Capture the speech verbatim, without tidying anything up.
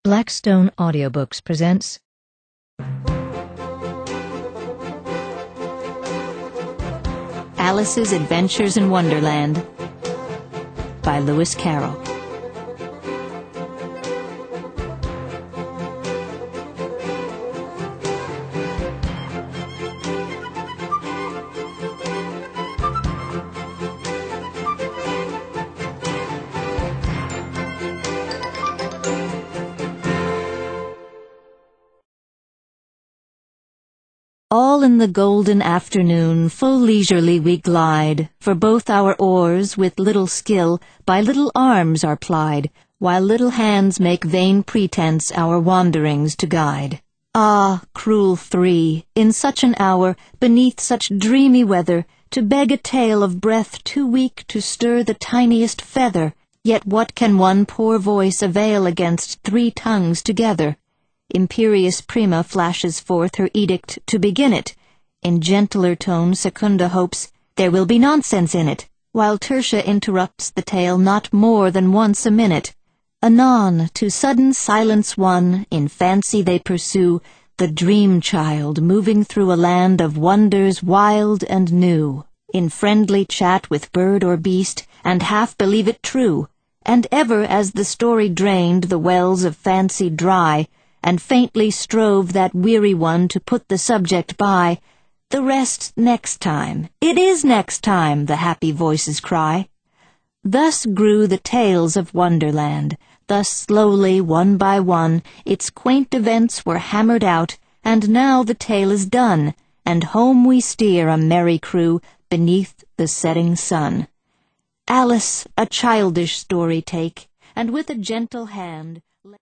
Blackstone Audiobooks presents Alice's Adventures in Wonderland by Lewis Carroll. All in the golden afternoon, full leisurely we glide, for both our oars, with little skill, by little arms are plied, while little hands make vain pretense our wanderings to guide. Ah, cruel three, in such an hour, beneath such dreamy weather, to beg a tale of breath too weak to stir the tiniest feather, yet what can one poor voice avail against three tongues together? Imperious Prima flashes forth her edict to begin it. In gentler tone Secunda hopes there will be nonsense in it, while Tertia interrupts the tale not more than once a minute. Anon, to sudden silence won, in fancy they pursue the dream child moving through a land of wonders wild and new. In friendly chat with bird or beast, and half believe it true, and ever as the story drained the wells of fancy dry, and faintly strove that weary one to put the subject by, the rest next time, it is next time, the happy voices cry. Thus grew the tales of Wonderland, thus slowly, one by one, its quaint events were hammered out, and now the tale is done, and home we steer a merry crew beneath the setting sun. Alice, a childish story take, and with a gentle hand